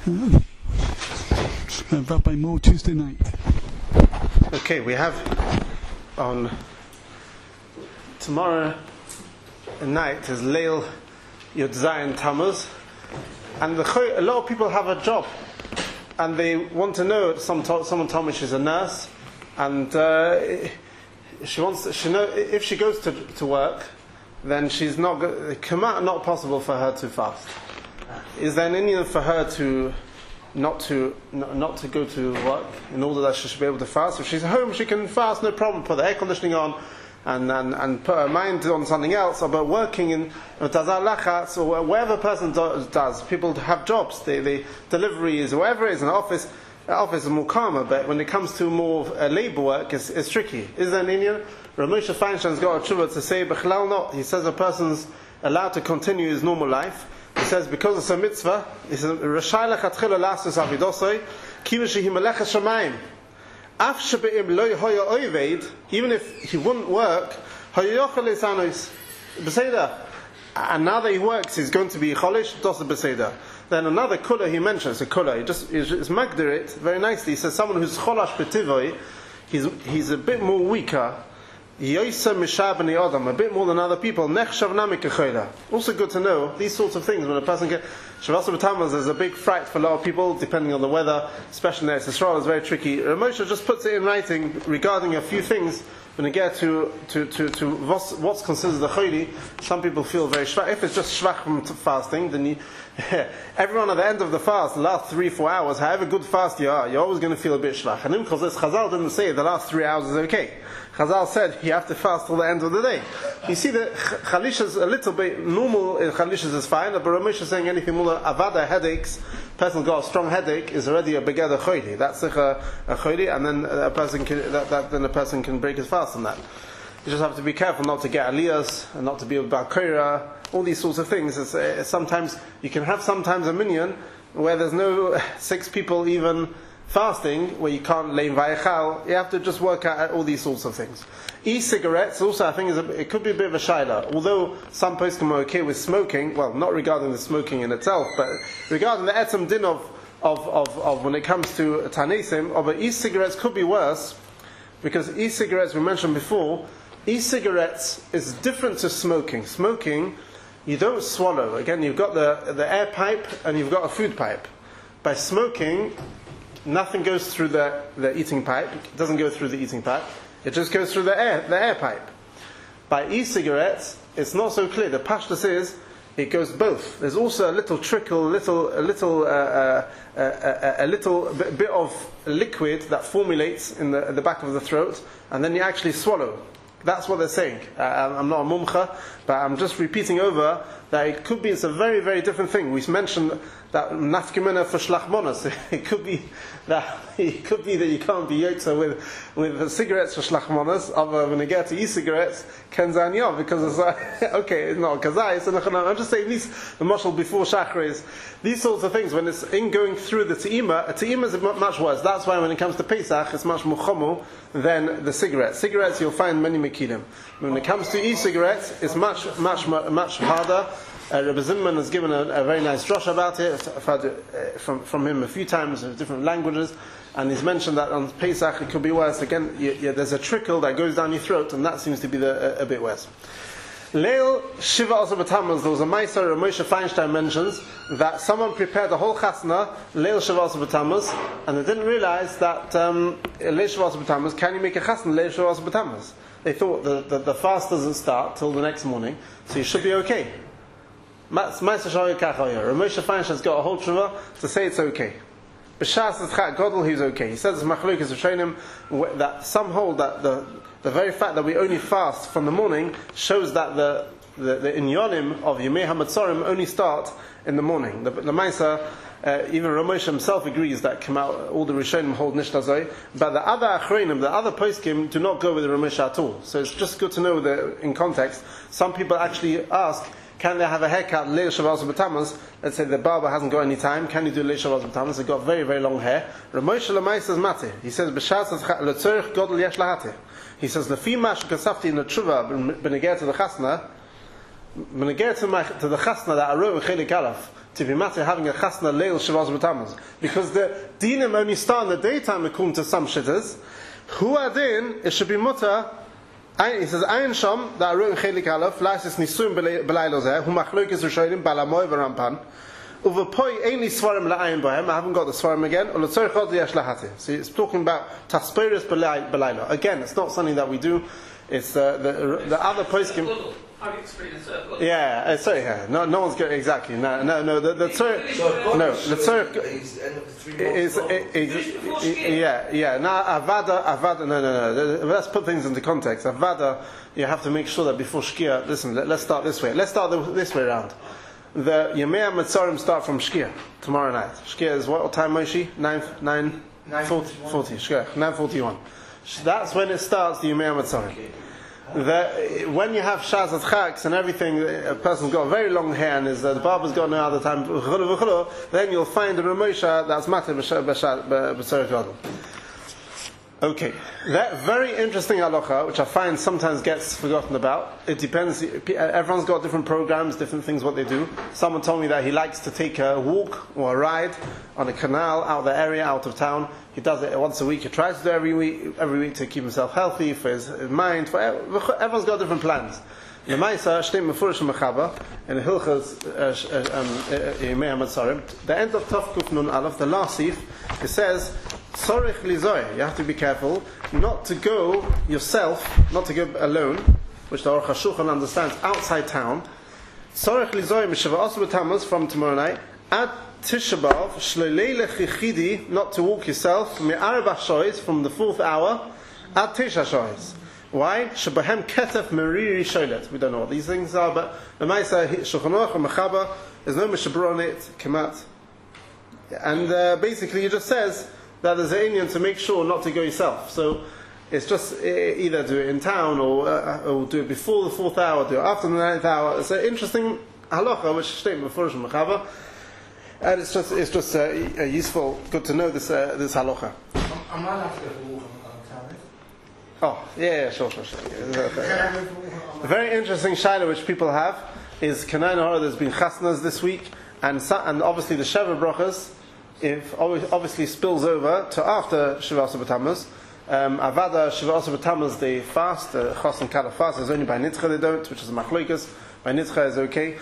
Rabbi Moore, Tuesday night. Okay, we have on tomorrow night is Leil Yud Zayin Tammuz, and a lot of people have a job, and they want to know. Someone told me she's a nurse, and she know if she goes to work, then she's not not possible for her to fast. Is there an Indian for her to not to go to work in order that she should be able to fast? If she's home, she can fast, no problem. Put the air conditioning on and put her mind on something else. But working in Tazar Lachatz or whatever person does, people have jobs. They deliveries or whatever it is, an office is more calmer. But when it comes to more labor work, it's tricky. Is there an Indian? Rav Moshe Feinstein's got a tshuva to say, B'chlal not. He says a person's allowed to continue his normal life. He says because it's a mitzvah. He says Rashai lechatchila lasus avidosoi kiva shehi meleches shamayim. Af shebeim lo hoya oived, even if he wouldn't work, hoyochel isanos beseder. And now that he works, he's going to be cholish dos beseder. Then another kula he mentions, a kula. He's magdir it very nicely. He says someone who's cholash betivoi, he's a bit more weaker. A bit more than other people. Also good to know these sorts of things when a person gets Shavas B'Tammuz. There's a big fright for a lot of people depending on the weather, especially in Eretz Yisrael. It's very tricky. Rav Moshe just puts it in writing regarding a few things when you get to what's considered the chayli. Some people feel very shvach. If it's just shvach from fasting, then everyone at the end of the fast, the last 3-4 hours, however good fast you are, you're always going to feel a bit shvach. And because Chazal didn't say the last 3 hours is okay. Chazal said you have to fast till the end of the day. You see that Chalisha's a little bit normal. Chalisha's is fine, but Rav Moshe is saying anything more than avada headaches. Person got a strong headache is already a begeder choyli. That's a choyli, and then a person can break his fast on that. You just have to be careful not to get aliyahs and not to be a balkoira. All these sorts of things. Sometimes you can have a minyan where there's no 6 people even fasting, where you can't lay in vayachal. You have to just work out all these sorts of things. E-cigarettes also, I think, it could be a bit of a shaila. Although some poskim are okay with smoking, well, not regarding the smoking in itself, but regarding the etzem din of when it comes to tanesim, but e-cigarettes could be worse, because e-cigarettes, we mentioned before, e-cigarettes is different to smoking. Smoking, you don't swallow. Again, you've got the air pipe and you've got a food pipe. By smoking, nothing goes through the eating pipe. It doesn't go through the eating pipe. It just goes through the air pipe. By e-cigarettes, it's not so clear. The pashtus is it goes both. There's also a little trickle, a little bit of liquid that formulates in the back of the throat, and then you actually swallow. That's what they're saying. I'm not a mumcha, but I'm just repeating over that it's a very, very different thing. We mentioned that nafkimena for shlachmonas. It could be that you can't be yotza with cigarettes for shlachmonas. Although when you get to e-cigarettes, kenzan yov, because it's okay, it's not kazai. I'm just saying these the mashal before shachar is these sorts of things. When it's in going through the te'ima, a te'ima is much worse. That's why when it comes to Pesach, it's much more chomo than the cigarettes. Cigarettes you'll find many mekilim. When it comes to e-cigarettes, it's much harder. Rabbi Zimmerman has given a very nice drosh about it. I've heard it from him a few times in different languages, and he's mentioned that on Pesach it could be worse. Again, there's a trickle that goes down your throat, and that seems to be a bit worse. Leil Shiva also B'Tammuz, there was a Meiser, Rav Moshe Feinstein mentions that someone prepared the whole chasna, Leil Shiva also B'Tammuz, and they didn't realize that Leil Shiva also B'Tammuz, can you make a chasna Leil Shiva also B'Tammuz? They thought the fast doesn't start till the next morning, so you should be okay. Rav Moshe Feinstein's got a whole tshuva to say it's okay. B'shas Tzchak Godel, he's okay. He says machlokes Rishonim that some hold that the very fact that we only fast from the morning shows that the inyonim of Yemei HaMatzorim only start in the morning. The Maisa, even Rav Moshe himself agrees that come out. All the Rishonim hold nishtazoi, but the other achreinim, the other poskim, do not go with Rav Moshe at all. So it's just good to know that in context. Some people actually ask, can they have a haircut Leil Shavas B'Tammuz? Let's say the barber hasn't got any time. Can you do Leil Shavas B'Tammuz? They've got very, very long hair. Rav Moshe Lemay says mate. He says b'shas letzorich godel yesh lahate. He says lefi mash kasafti in the tshuva b'neger to the chasna, b'neger to the chasna that I wrote in Chelik Aleph to be matter having a chasna leil Shavuos b'Tammuz, because the dinim only start in the daytime according to some shittahs. Hu adin, it should be mutter. He says Ayin Sham that I wrote in Chelik Aleph, Laisis Nisum B'Laylo Zeh, Hu Machlokes Rishonim Balamoy V'Rampan. Uvapoi ainly Svarim La'ayin B'Hem. I haven't got the Svarim again. Uletzorich Od Yesh Lahati. So it's talking about Taspiris B'Laylo. Again, it's not something that we do. It's the other poskim. How do you explain a circle? Yeah, sorry, yeah. No one's getting exactly. No. The tzorich. No, the tzorich is yeah. Now avada. No. Let's put things into context. Avada, you have to make sure that before shkia. Listen, let's start this way. Let's start this way around. The Yemei HaMetzorim start from shkia tomorrow night. Shkia is what time, Moshe? 9:40. Shkia 9:41. That's when it starts. The Yemei HaMetzorim. When you have Shazat Chaks and everything, a person's got very long hair and the barber's got no other time, then you'll find a Ramosha that's Matir B'Tzorich Yodel. Okay, that very interesting halacha, which I find sometimes gets forgotten about. It depends. Everyone's got different programs, different things what they do. Someone told me that he likes to take a walk or a ride on a canal out of the area, out of town. He does it once a week. He tries to do it every week to keep himself healthy, for his mind. Everyone's got different plans. The Maisa Shteim Mefurish Mechaba in Hilchas Yemei HaMetzorim, the end of Tov Kuf Nun Aleph, the last sif, it says Tzorich Lizoy. You have to be careful not to go yourself, not to go alone, which the Aruch HaShulchan understands, outside town. Tzorich Lizoy Mishava'os B'Tammuz from tomorrow night. Ad Tisha B'Av Shlolei Lechichidi, not to walk yourself Me'arba Shoyz from the 4th hour Ad Tisha Shoyz. Why? Shebahem ketef meriri sholet. We don't know what these things are, but the Maisa Shulchan Aruch and Mechaba, there's no Mishabur on it, Kemat. And basically it just says that there's an Indian to make sure not to go yourself. So it's just either do it in town or do it before the 4th hour, do it after the 9th hour. It's an interesting halacha which state before Shulchan Mechaba, and it's just useful, good to know this halacha. I'm not after the walk on town. Oh, yeah, sure. A very interesting shaila which people have is Kanai Nahara. There's been chasnas this week, and obviously the Sheva Brachas, if obviously spills over to after Shavuos B'Tammuz. Avada Shavuos B'Tammuz they fast. Chos and Kala fast. It's only by Nitcha they don't, which is Machloikas. By Nitcha is okay.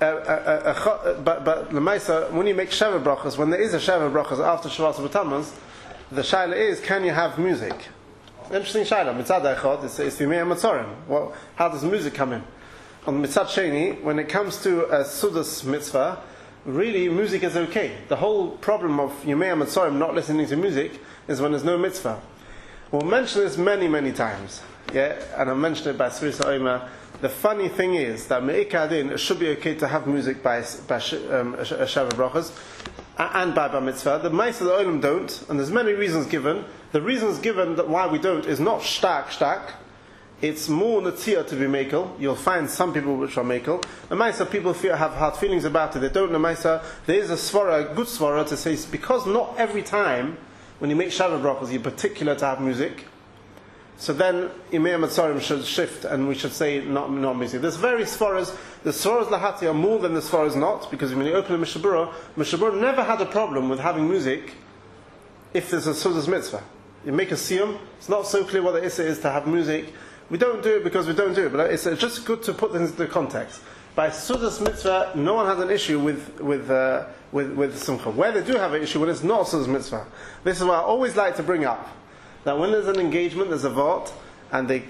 But Lemaisa, when you make Sheva Brachas, when there is a Sheva Brachas after Shavuos B'Tammuz, the shaila is, can you have music? Interesting shaila. Mitzad Echad, it's the Yemei HaMetzorim. Well, how does music come in? On Mitzad Sheni, when it comes to a Sudas mitzvah, really music is okay. The whole problem of Yemei HaMetzorim not listening to music is when there's no mitzvah. We'll mention this many, many times. Yeah, and I mentioned it by Sris Omer. The funny thing is that Me'ikadin, it should be okay to have music by Sheva Brachas and by Bar Mitzvah. The Ma'aseh of the Olam don't, and there's many reasons given. The reasons given that why we don't is not shtak. It's more Natziyah to be Mekel. You'll find some people which are Mekel. The Ma'aseh people have hard feelings about it. They don't know Ma'aseh. There is a svara, a good svara to say, because not every time when you make Sheva Brachas you're particular to have music. So then Yemei HaMetzorim should shift and we should say not music. There's various svaras. The svaras lahati are more than the svaras not, because when you open a Mishabura never had a problem with having music if there's a Sudas mitzvah. You make a siyum, it's not so clear what the issa is to have music. We don't do it because we don't do it, but it's just good to put things into context. By Sudas mitzvah, no one has an issue with Simcha. Where they do have an issue when it's not Sudas mitzvah. This is what I always like to bring up. That when there's an engagement, there's a vort, and they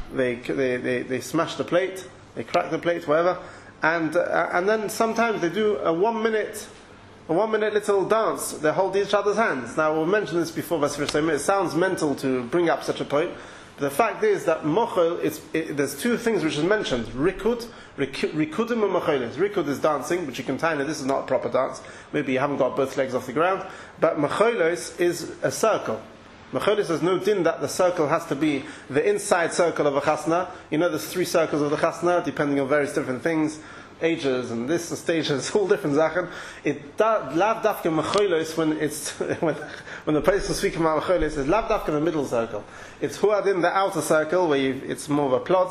smash the plate, they crack the plate, whatever, and then sometimes they do a 1 minute little dance. They hold each other's hands. Now we'll mention this before, it sounds mental to bring up such a point, but the fact is that mochel, there's two things which is mentioned: rikudim and mochelis. Rikud is dancing, but you can tell this is not a proper dance. Maybe you haven't got both legs off the ground, but mochelis is a circle. Mecholis has no din that the circle has to be the inside circle of a chasna. You know, there's 3 circles of the chasna, depending on various different things, ages and this and stages, all different zachen. It lav dafka mecholis when it's when the place is speaking about mecholis is lav dafka the middle circle. It's huadin the outer circle where it's more of a plot.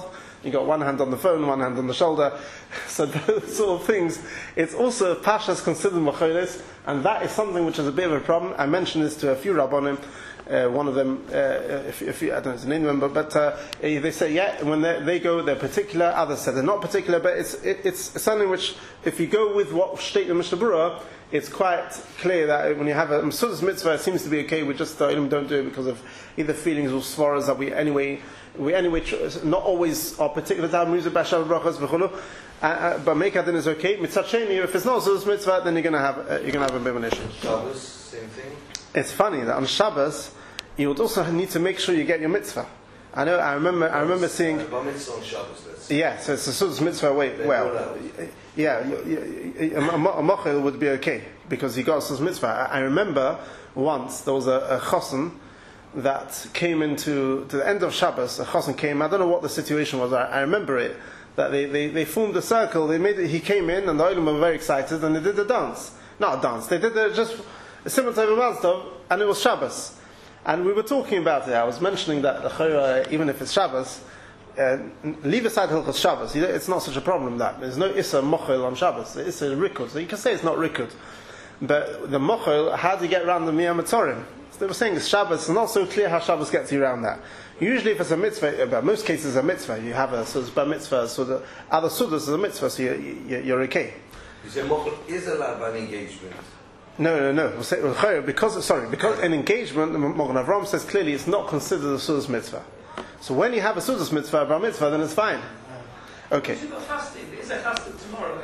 You got one hand on the phone, one hand on the shoulder. So those sort of things, it's also Pashas considered Macholis, and that is something which is a bit of a problem. I mentioned this to a few Rabbonim. One of them, if you, I don't know his name, but they say, yeah, when they go, they're particular. Others say they're not particular, but it's something which, if you go with what state the Mishnah Berurah, it's quite clear that when you have a Mesudas mitzvah, it seems to be okay. We just don't do it because of either feelings or svaras that we anyway not always are particular to have music, bashal brachas v'chulu. But Meikadin is okay. Mitzacheni, if it's not Mesudas mitzvah, then you're going to have a bit of an issue. Shabbos, same thing. It's funny that on Shabbos you would also need to make sure you get your mitzvah. I remember seeing. Bar mitzvah on Shabbos. Yeah, so it's a Sudas mitzvah. Yeah, a mochel would be okay because he got a Sudas mitzvah. I remember once there was a chosen that came into to the end of Shabbos. A chosen came. I don't know what the situation was. I remember it that they formed a circle. He came in and the Olim were very excited and they did a dance. Not a dance. They did just a similar type of Mazdov, and it was Shabbos. And we were talking about it. I was mentioning that even if it's Shabbos, leave aside Hilchos Shabbos. It's not such a problem that there's no Issa Mochel on Shabbos. The Issa is Rikud. So you can say it's not Rikud. But the Mochel, how do you get around the Miyam Matzorim? So they were saying it's Shabbos. It's not so clear how Shabbos gets you around that. Usually if it's a mitzvah, but most cases it's a mitzvah. You have a bar mitzvah, so the other sudas is a mitzvah, so you're okay. You say Mochel is allowed by an engagement. No. Because an engagement, the Mogen Avram says clearly it's not considered a Sudas mitzvah. So when you have a Sudas mitzvah, a bar mitzvah, then it's fine. Okay. You've got fasting. There is a fasting tomorrow.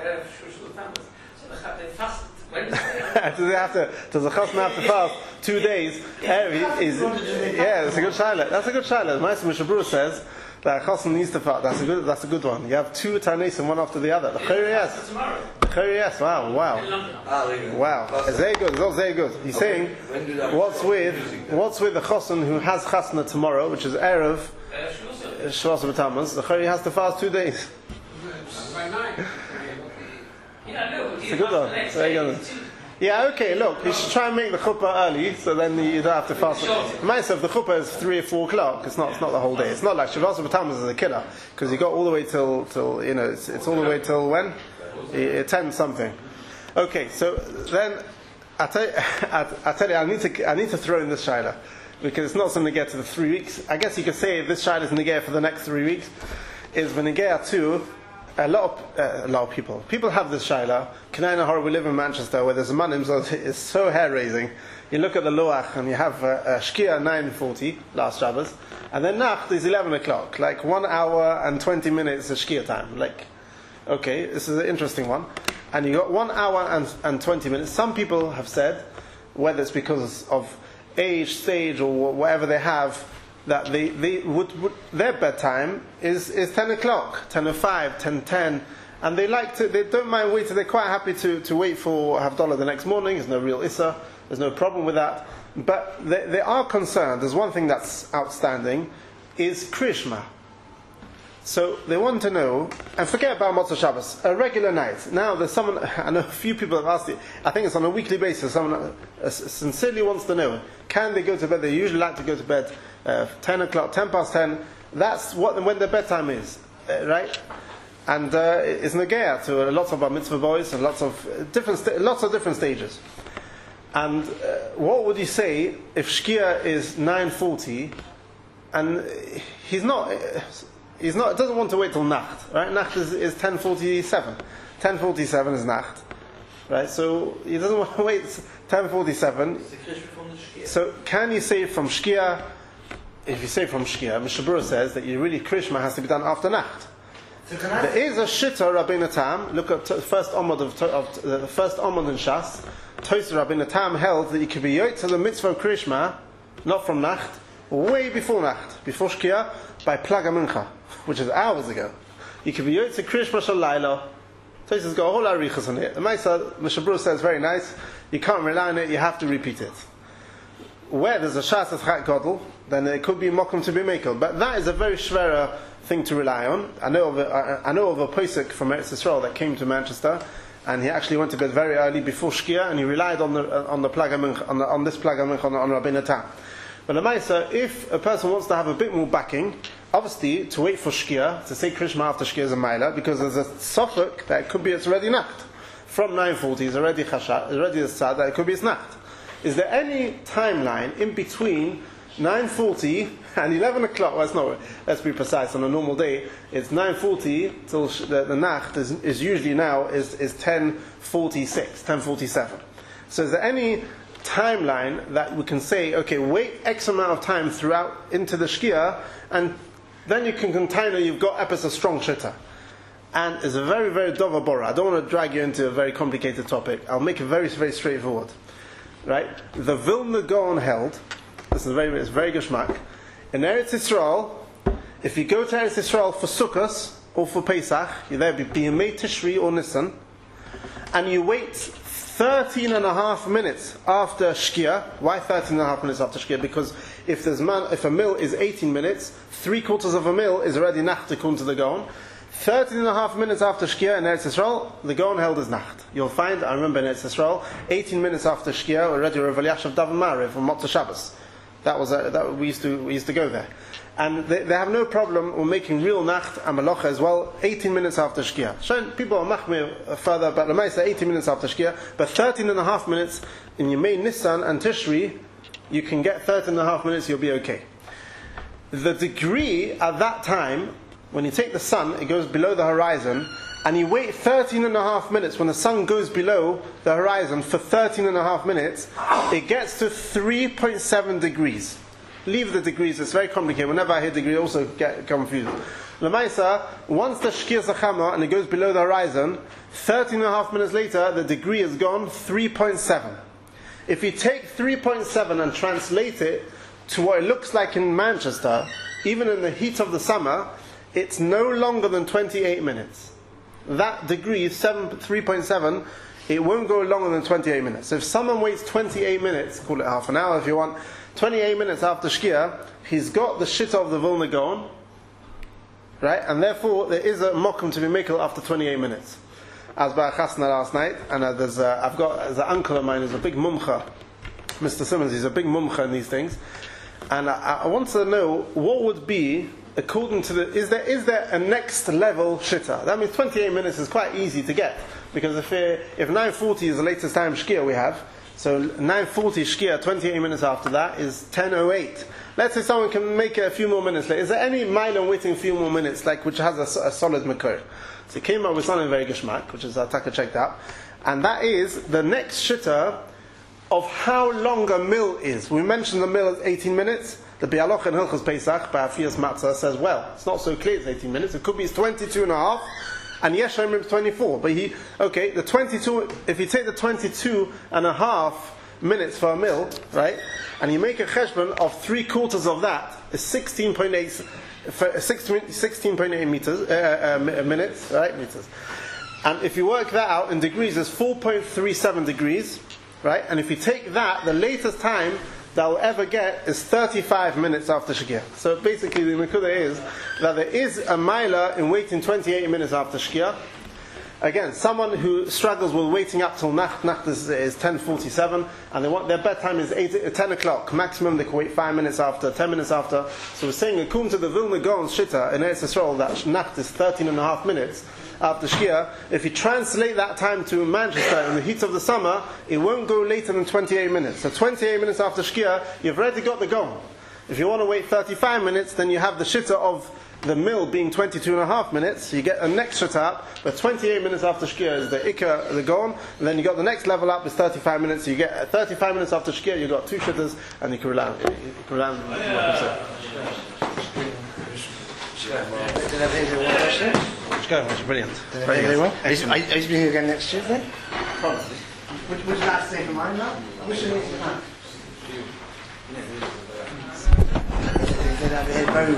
So they fast Wednesday. Does the chasna have to fast 2 days? That's a good shaila. That's a good shaila. The Ma'aseh Mishnah Berurah says that chasna needs to fast. That's a good one. You have 2 Tanesim, one after the other. The Chayr, yes. Wow. It's very good. It's all very good. He's saying, what's with the chasna who has chasna tomorrow, which is Erev Shavuos B'Tammuz? The Chayr has to fast 2 days. It's a good one. Very good. Yeah, okay, look, you should try and make the chuppah early, so then you don't have to fast. Myself, the chuppah is 3 or 4 o'clock. It's not the whole day. It's not like Shavuos B'Tammuz is a killer, because you got all the way till it's all the way till when? 10 something. Okay, so then I tell you, I need to throw in this shaila, because it's not something to get to the 3 weeks. I guess you could say if this shaila is negaya for the next 3 weeks, is v'negaya to a lot of people have this shaila. Kanai Nahar, we live in Manchester where there's a manim, so it's so hair raising. You look at the loach and you have shkia 9:40 last Shabbos, and then nacht is 11 o'clock, like 1 hour and 20 minutes of shkia time. Like, okay, this is an interesting one, and you got 1 hour and 20 minutes. Some people have said, whether it's because of age, stage, or whatever they have, that they would their bedtime is 10 o'clock, 10:05, 10:10, and they don't mind waiting. They're quite happy to wait for Havdalah the next morning. There's no real Issa. There's no problem with that. But they are concerned. There's one thing that's outstanding, is Krishma. So they want to know, and forget about Motzei Shabbos, a regular night. Now there's someone, I know a few people have asked it, I think it's on a weekly basis, someone sincerely wants to know, can they go to bed? They usually like to go to bed 10 o'clock, 10 past 10, that's when their bedtime is, right? And it's negaya to lots of bar mitzvah boys and lots of different stages. And what would you say if Shkia is 9:40 and it doesn't want to wait till Nacht, right? Nacht is 10:47. 10:47 is Nacht, right? So he doesn't want to wait 10:47. So can you say from Shkia? If you say from Shkia, Mishnah Berurah says that Krishma has to be done after Nacht. There is a Shitta Rabbeinu Tam. Look at the first Amud the first Amud in Shas. Tosei Rabbeinu Tam held that you could be yot to the mitzvah of Krishma, not from Nacht, way before Nacht, before Shkia, by Plaga Mincha, which is hours ago. You could be yot to Krishma Shal Laila. Tosei's got a whole arichas on it. The Mishnah Berurah says very nice. You can't rely on it. You have to repeat it. Where there's a Shas of Chak Godel, then it could be Mokum to be Mekel. But that is a very shvera thing to rely on. I know of a posek from Eretz Yisrael that came to Manchester, and he actually went to bed very early before Shkia, and he relied on the Plaga Mincha, on this Plaga Mincha on Rabbeinu Tam. But the Maisa, if a person wants to have a bit more backing, obviously, to wait for Shkia, to say Krishma after Shkia is a Maila, because there's a suffix that it could be it's already Nacht. From 9:40 is already Chashat, already a Tzad, that it could be it's Nacht. Is there any timeline in between 9:40 and 11 o'clock? Well, it's not, let's be precise, on a normal day, it's 9:40 till the Nacht is usually now is 10:46, 10:47. So is there any timeline that we can say, okay, wait X amount of time throughout into the Shkia, and then you can contain you've got epis a strong shitta. And it's a very, very dover bora. I don't want to drag you into a very complicated topic. I'll make it very, very straightforward. Right? The Vilna Gaon held, this is it's very geschmack, in Eretz Yisrael, if you go to Eretz Yisrael for Sukkot or for Pesach, you're there be B'yamei Tishri or Nisan, and you wait 13 and a half minutes after Shkia. Why 13 and a half minutes after Shkia? Because if a mil is 18 minutes, 3/4 of a mil is already Nacht according to the Gaon. 13 and a half minutes after Shkia in Eretz Yisrael, the Gaon held as Nacht. You'll find, I remember in Eretz Yisrael, 18 minutes after Shkia, already Rav Elyashiv Daven Mariv on Motzei Shabbos. We used to go there. And they have no problem with making real Nacht and Malacha as well, 18 minutes after Shkia. People are machmir further, but Lamai say 18 minutes after Shkia, but 13 and a half minutes in Yemei Nisan and Tishri, you can get 13 and a half minutes, you'll be okay. The degree at that time, when you take the sun, it goes below the horizon, and you wait 13 and a half minutes, when the sun goes below the horizon for 13 and a half minutes, it gets to 3.7 degrees. Leave the degrees, it's very complicated. Whenever I hear degree, I also get confused. Lamaisa, once the Shkia Zachama and it goes below the horizon, 13 and a half minutes later, the degree is gone, 3.7. If you take 3.7 and translate it to what it looks like in Manchester, even in the heat of the summer, it's no longer than 28 minutes. That degree, 3.7, it won't go longer than 28 minutes. So if someone waits 28 minutes, call it half an hour if you want, 28 minutes after Shkia, he's got the shit of the Vilna Gaon, right? And therefore, there is a mokum to be makel after 28 minutes. As by Chasna last night, and there's an uncle of mine who's a big mumcha, Mr. Simmons, he's a big mumcha in these things. And I want to know what would be, according to is there a next level shitta? That means 28 minutes is quite easy to get, because if 9:40 is the latest time Shkia we have, so 9:40 Shkia, 28 minutes after that is 10:08. Let's say someone can make it a few more minutes later. Is there any mile waiting a few more minutes, like which has a solid makor? So he came up with something very geschmack, which is Taka checked out, and that is the next shitta of how long a mil is. We mentioned the mil is 18 minutes. The Bialoch in Hilchos Pesach by Afias Matzah says, well, it's not so clear it's 18 minutes. It could be 22 and a half, and Yeshayim is 24. But the 22, if you take the 22 and a half minutes for a mil, right, and you make a cheshbon of 3/4 of that, is 16.8 minutes, right, meters. And if you work that out in degrees, it's 4.37 degrees, right? And if you take that, the latest time that will ever get is 35 minutes after Shkia. So basically the Nekuda is that there is a milah in waiting 28 minutes after Shkia. Again, someone who struggles with waiting up till Nacht is 10:47, and their bedtime is 10 o'clock. Maximum they can wait 5 minutes after, 10 minutes after. So we're saying, according to the Vilna Gaon Shitta in Eretz Yisrael, that Nacht is 13 and a half minutes after Shkia. If you translate that time to Manchester in the heat of the summer, it won't go later than 28 minutes. So 28 minutes after Shkia, you've already got the Gaon. If you want to wait 35 minutes, then you have the Shitta of the mil being 22 and a half minutes, so you get a next shitta up, but 28 minutes after Shkia is the Ikka, the Gaon, and then you got the next level up is 35 minutes, so you get 35 minutes after Shkia, you got 2 shittas, and you can rely on Brilliant. Very well. Are you being again next Tuesday? Probably. Would you like to stay for mine now? I wish I knew you.